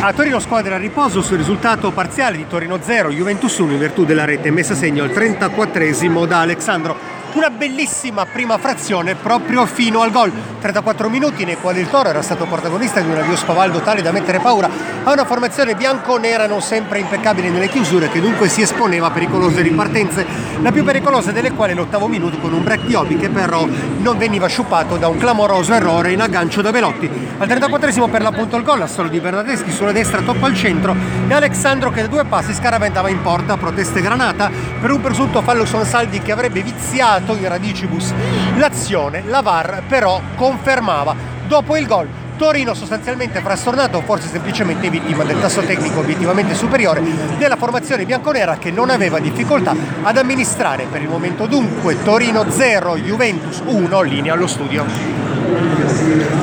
A Torino squadra a riposo sul risultato parziale di Torino 0, Juventus 1 in virtù della rete messa a segno al 34esimo da Alexandro. Una bellissima prima frazione proprio fino al gol. 34 minuti nei quali il Toro era stato protagonista di un avvio spavaldo tale da mettere paura a una formazione bianconera non sempre impeccabile nelle chiusure, che dunque si esponeva a pericolose ripartenze, la più pericolosa delle quali l'8° minuto con un break di Obi che però non veniva sciupato da un clamoroso errore in aggancio da Belotti. Al 34esimo per l'appunto il gol, assolo di Bernardeschi sulla destra, toppa al centro e Alexandro che da 2 passi scaraventava in porta, proteste granata per un presunto fallo su Ansaldi che avrebbe viziato in radicibus l'azione. La VAR però confermava. Dopo il gol Torino sostanzialmente frastornato, forse semplicemente vittima del tasso tecnico obiettivamente superiore della formazione bianconera, che non aveva difficoltà ad amministrare per il momento. Dunque Torino 0, Juventus 1, linea allo studio.